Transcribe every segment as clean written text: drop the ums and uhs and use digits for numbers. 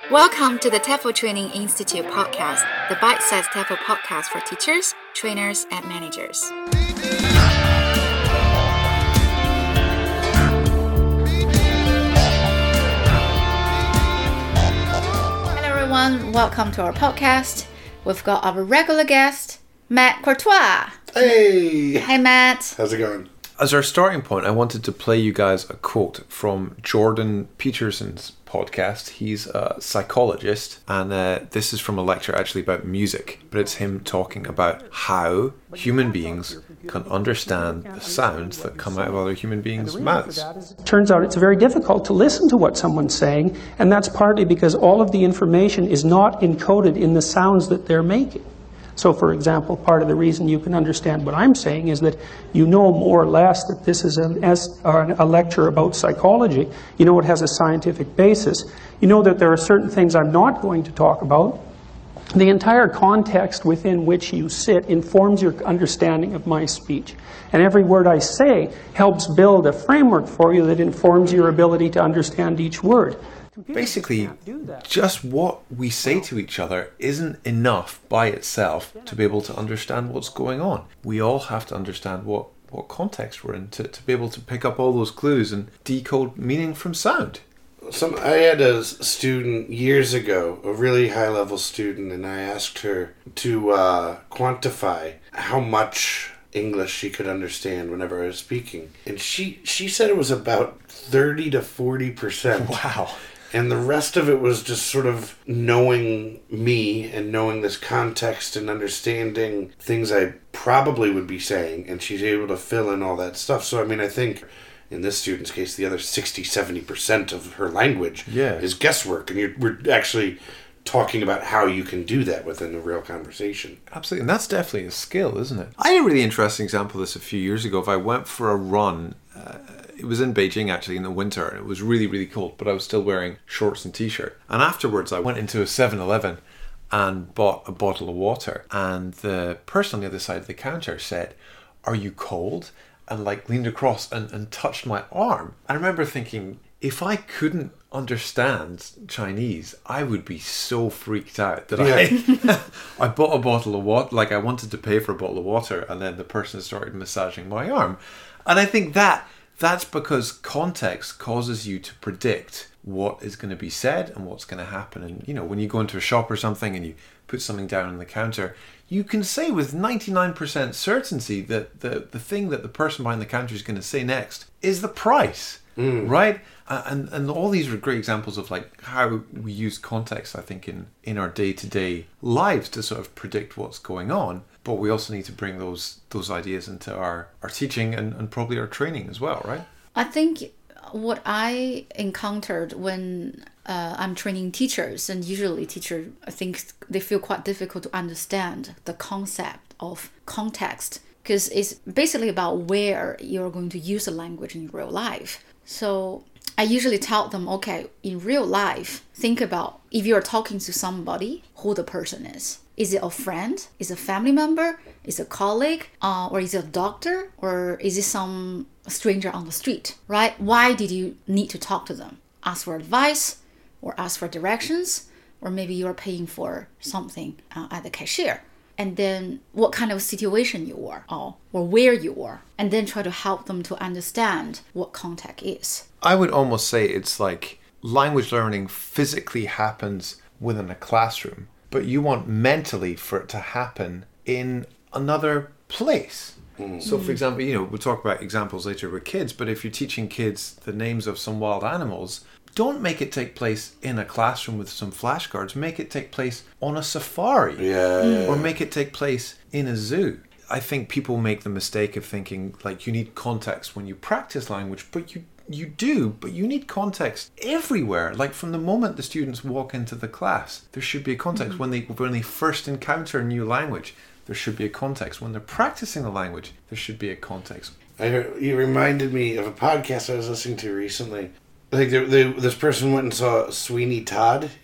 Welcome to the TEFL Training Institute podcast, the bite-sized TEFL podcast for teachers, trainers, and managers. Hello everyone, welcome to our podcast. We've got our regular guest, Matt Courtois. Hey! Hey Matt. How's it going? As our starting point, I wanted to play you guys a quote from Jordan Peterson's podcast. He's a psychologist, and this is from a lecture actually about music, but it's him talking about how human beings can understand the sounds that come out of other human beings' mouths. Turns out it's very difficult to listen to what someone's saying, and that's partly because all of the information is not encoded in the sounds that they're making. So, for example, part of the reason you can understand what I'm saying is that you know more or less that this is a lecture about psychology. You know it has a scientific basis. You know that there are certain things I'm not going to talk about. The entire context within which you sit informs your understanding of my speech. And every word I say helps build a framework for you that informs your ability to understand each word. Basically, just what we say to each other isn't enough by itself to be able to understand what's going on. We all have to understand what context we're in to be able to pick up all those clues and decode meaning from sound. I had a student years ago, a really high-level student, and I asked her to quantify how much English she could understand whenever I was speaking. And she said it was about 30 to 40%. Wow. And the rest of it was just sort of knowing me and knowing this context and understanding things I probably would be saying. And she's able to fill in all that stuff. So, I mean, I think in this student's case, the other 60, 70% of her language is guesswork. And we're actually talking about how you can do that within a real conversation. Absolutely. And that's definitely a skill, isn't it? I had a really interesting example of this a few years ago. If I went for a run, it was in Beijing actually in the winter, and it was really, really cold, but I was still wearing shorts and t-shirt. And afterwards I went into a 7-Eleven and bought a bottle of water, and the person on the other side of the counter said, "Are you cold?" and leaned across and touched my arm. I remember thinking, if I couldn't understand Chinese, I would be so freaked out that I bought a bottle of water, I wanted to pay for a bottle of water, and then the person started massaging my arm. And I think that's because context causes you to predict what is going to be said and what's going to happen. And, you know, when you go into a shop or something and you put something down on the counter, you can say with 99% certainty that the thing that the person behind the counter is going to say next is the price, right? And all these are great examples of how we use context, I think, in our day-to-day lives to sort of predict what's going on. But we also need to bring those ideas into our teaching and probably our training as well, right? I think what I encountered when I'm training teachers, and usually teachers, I think they feel quite difficult to understand the concept of context, because it's basically about where you're going to use the language in real life. So I usually tell them, okay, in real life, think about if you're talking to somebody, who the person is. Is it a friend? Is it a family member? Is it a colleague? Or is it a doctor? Or is it some stranger on the street, right? Why did you need to talk to them? Ask for advice or ask for directions? Or maybe you're paying for something at the cashier. And then what kind of situation you are or where you are. And then try to help them to understand what context is. I would almost say it's like language learning physically happens within a classroom, but you want mentally for it to happen in another place. So, for example, we'll talk about examples later with kids, but if you're teaching kids the names of some wild animals, don't make it take place in a classroom with some flashcards. Make it take place on a safari. Or make it take place in a zoo. I think people make the mistake of thinking you need context when you practice language, but you do, but you need context everywhere. From the moment the students walk into the class, there should be a context. When they first encounter a new language, there should be a context. When they're practicing the language, there should be a context. You reminded me of a podcast I was listening to recently. This person went and saw Sweeney Todd.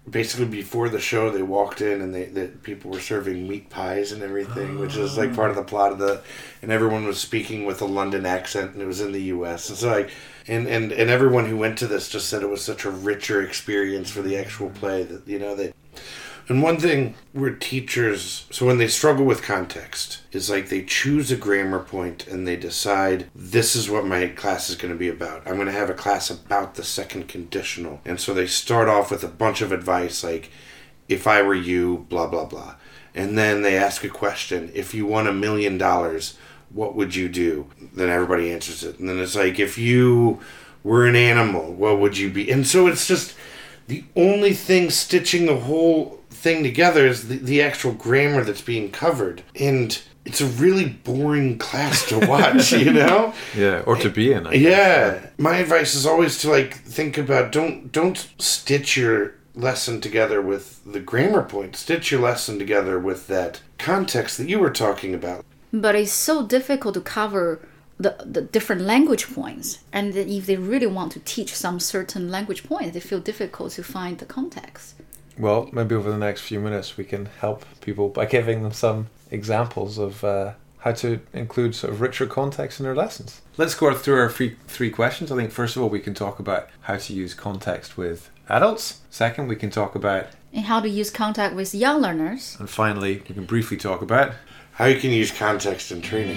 basically before the show they walked in and the people were serving meat pies and everything, which is like part of the plot of and everyone was speaking with a London accent, and it was in the US. And so like and everyone who went to this just said it was such a richer experience for the actual play that, you know, and one thing where teachers, so when they struggle with context, is like they choose a grammar point and they decide, this is what my class is going to be about. I'm going to have a class about the second conditional. And so they start off with a bunch of advice like, if I were you, blah, blah, blah. And then they ask a question, if you won $1 million, what would you do? Then everybody answers it. And then it's like, if you were an animal, what would you be? And so it's just the only thing stitching the whole thing together is the actual grammar that's being covered, and it's a really boring class to watch. You know, yeah, or to be in. I guess. My advice is always to like think about don't stitch your lesson together with the grammar point. Stitch your lesson together with that context that you were talking about. But it's so difficult to cover the different language points, and if they really want to teach some certain language point, they feel difficult to find the context. Well, maybe over the next few minutes we can help people by giving them some examples of how to include sort of richer context in their lessons. Let's go through our three questions. I think first of all we can talk about how to use context with adults. Second, we can talk about and how to use context with young learners. And finally, we can briefly talk about how you can use context in training.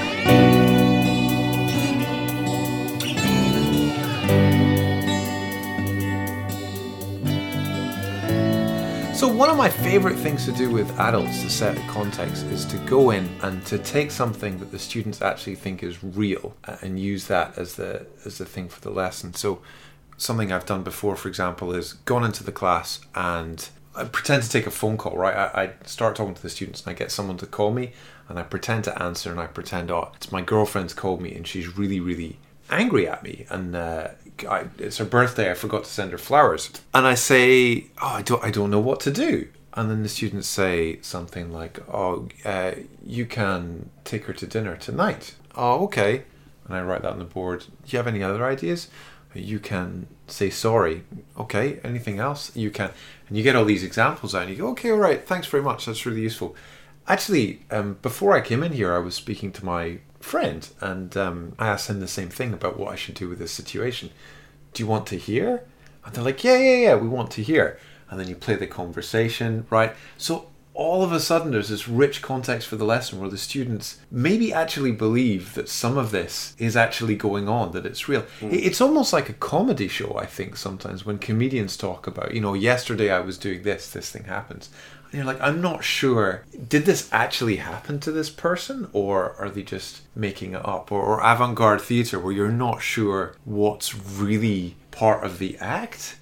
So one of my favorite things to do with adults to set context is to go in and to take something that the students actually think is real and use that as the thing for the lesson. So something I've done before, for example, is gone into the class and I pretend to take a phone call, right? I start talking to the students and I get someone to call me and I pretend to answer and I pretend, oh, it's my girlfriend's called me and she's really, really angry at me and it's her birthday, I forgot to send her flowers. And I say, oh, I don't know what to do. And then the students say something like, oh, you can take her to dinner tonight. Oh, okay. And I write that on the board. Do you have any other ideas? You can say sorry. Okay, anything else? You can. And you get all these examples out and you go, okay, all right, thanks very much. That's really useful. Actually, before I came in here, I was speaking to my friend and I asked him the same thing about what I should do with this situation. Do you want to hear? And they're like, yeah, we want to hear. And then you play the conversation, right? So all of a sudden there's this rich context for the lesson where the students maybe actually believe that some of this is actually going on, that it's real. It's almost like a comedy show, I think, sometimes when comedians talk about, yesterday I was doing this thing happens. And you're like, I'm not sure, did this actually happen to this person or are they just making it up? Or avant-garde theatre where you're not sure what's really part of the act.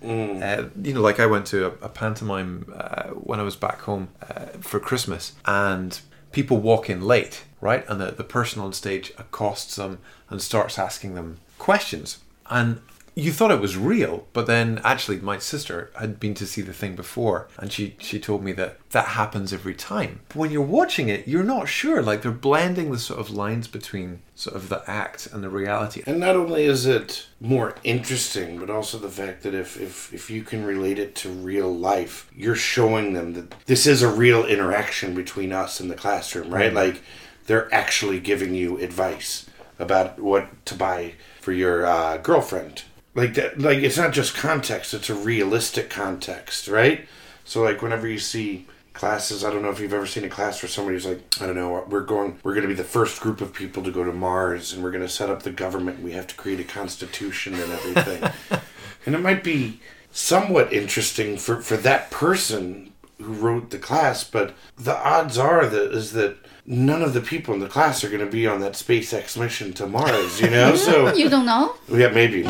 Like I went to a pantomime when I was back home for Christmas and people walk in late, right? And the person on stage accosts them and starts asking them questions. And you thought it was real, but then actually my sister had been to see the thing before and she told me that happens every time. But when you're watching it, you're not sure. Like they're blending the sort of lines between sort of the act and the reality. And not only is it more interesting, but also the fact that if you can relate it to real life, you're showing them that this is a real interaction between us in the classroom, right? Mm-hmm. Like they're actually giving you advice about what to buy for your girlfriend. Like that, like it's not just context, it's a realistic context, right? So like whenever you see classes, I don't know if you've ever seen a class where somebody's like, I don't know, we're going to be the first group of people to go to Mars and we're going to set up the government, we have to create a constitution and everything. And it might be somewhat interesting for that person who wrote the class, but the odds are that none of the people in the class are going to be on that SpaceX mission to Mars, So you don't know? Yeah, maybe.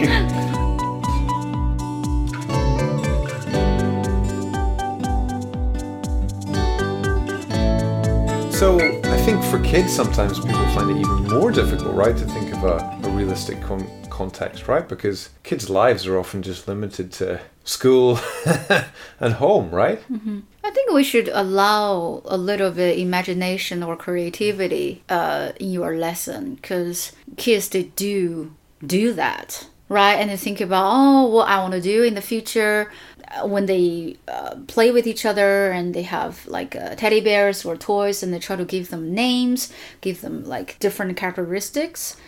So I think for kids, sometimes people find it even more difficult, right, to think of a realistic context, right? Because kids' lives are often just limited to school and home, right? Mm-hmm. I think we should allow a little bit imagination or creativity in your lesson because kids, they do that, right? And they think about, what I want to do in the future. when they play with each other and they have like teddy bears or toys, and they try to give them names, give them like different characteristics.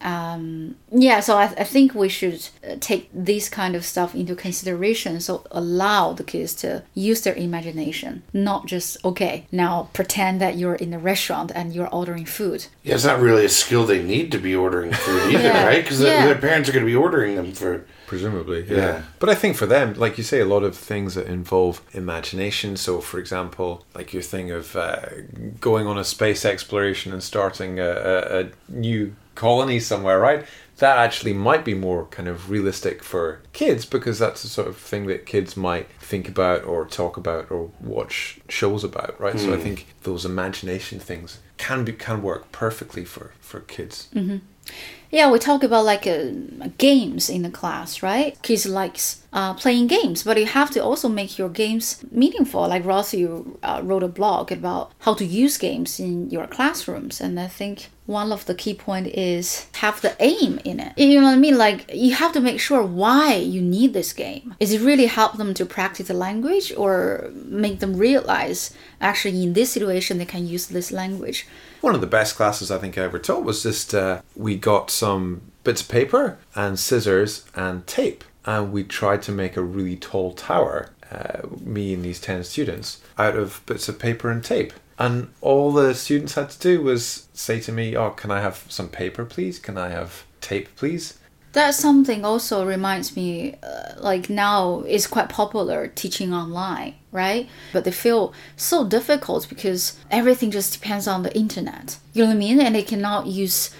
So I think we should take this kind of stuff into consideration, so allow the kids to use their imagination, not just, okay, now pretend that you're in a restaurant and you're ordering food. Yeah, it's not really a skill they need to be ordering food either, right? Because their parents are going to be ordering them for... Presumably, yeah. But I think for them, like you say, a lot of things that involve imagination. So, for example, like your thing of going on a space exploration and starting a new colony somewhere, right? That actually might be more kind of realistic for kids, because that's the sort of thing that kids might think about or talk about or watch shows about, right? So I think those imagination things can work perfectly for kids. Mm-hmm. Yeah, we talk about like games in the class, right? Kids likes playing games, but you have to also make your games meaningful. Like Ross, you wrote a blog about how to use games in your classrooms, and I think one of the key point is have the aim in it. You know what I mean? Like you have to make sure why you need this game. Is it really help them to practice the language, or make them realize actually in this situation they can use this language? One of the best classes I think I ever taught was just we got some bits of paper and scissors and tape, and we tried to make a really tall tower, me and these 10 students, out of bits of paper and tape. And all the students had to do was say to me, oh, can I have some paper, please? Can I have tape, please? That's something also reminds me, like now it's quite popular teaching online, right? But they feel so difficult because everything just depends on the internet. You know what I mean? And they cannot use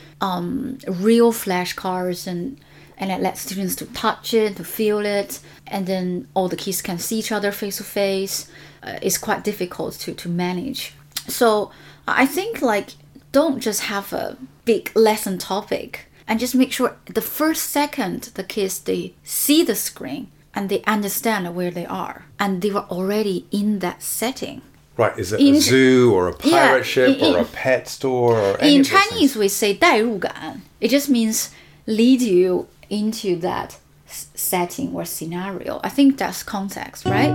real flashcards and let students to touch it, to feel it. And then all the kids can see each other face to face. It's quite difficult to manage. So I think like don't just have a big lesson topic. And just make sure the first second the kids, they see the screen and they understand where they are. And they were already in that setting. Right, is it a zoo or a pirate ship or a pet store? Or any in Chinese, we say 代入感. It just means lead you into that setting or scenario. I think that's context, right?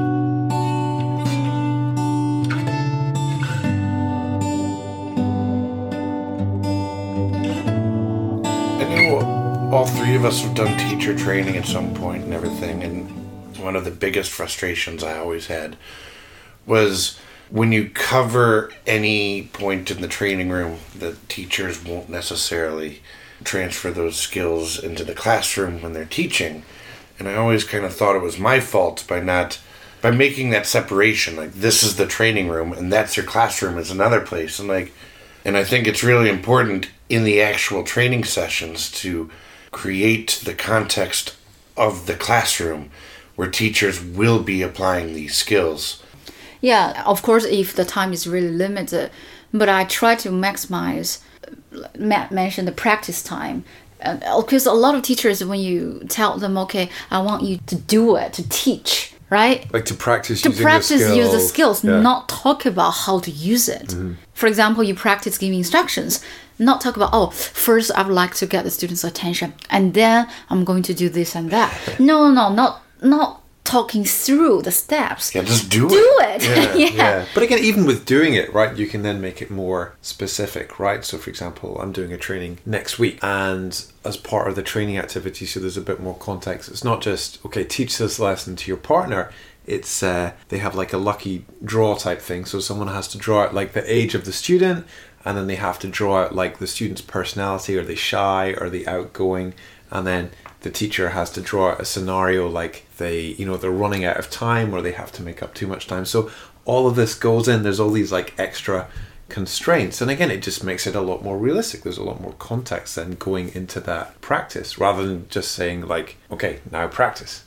All three of us have done teacher training at some point and everything, and one of the biggest frustrations I always had was when you cover any point in the training room, the teachers won't necessarily transfer those skills into the classroom when they're teaching. And I always kind of thought it was my fault by making that separation, like this is the training room and that's your classroom is another place. And I think it's really important in the actual training sessions to create the context of the classroom where teachers will be applying these skills. Yeah, of course, if the time is really limited, but I try to maximize, Matt mentioned the practice time. Because a lot of teachers, when you tell them, okay, I want you to do it, to teach, right? Like to practice use the skills, not talk about how to use it. Mm-hmm. For example, you practice giving instructions, not talk about, first I would like to get the students' attention, and then I'm going to do this and that. No, not talking through the steps. Yeah, just do it. Yeah. But again, even with doing it, right, you can then make it more specific, right? So for example, I'm doing a training next week, and as part of the training activity, so there's a bit more context. It's not just, okay, teach this lesson to your partner. It's they have like a lucky draw type thing. So someone has to draw out like the age of the student, and then they have to draw out like the student's personality. Are they shy? Are they outgoing? And then the teacher has to draw out a scenario like they're running out of time, or they have to make up too much time. So all of this goes in. There's all these like extra constraints, and again, it just makes it a lot more realistic. There's a lot more context then going into that practice, rather than just saying like, okay, now practice.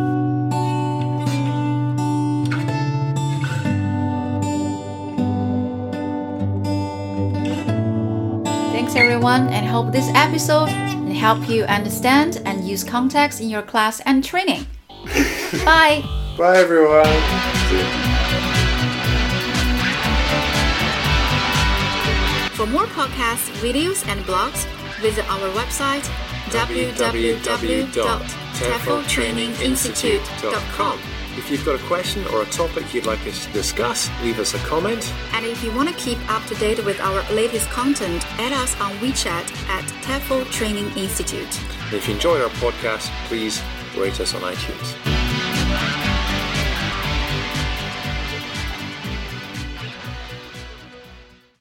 Thanks everyone, and hope this episode will help you understand and use context in your class and training. Bye. Bye everyone. For more podcasts, videos, and blogs, visit our website www.teddybear.com. TEFLTrainingInstitute.com. If you've got a question or a topic you'd like us to discuss, leave us a comment. And if you want to keep up to date with our latest content, add us on WeChat at TEFL Training Institute. And if you enjoyed our podcast, please rate us on iTunes.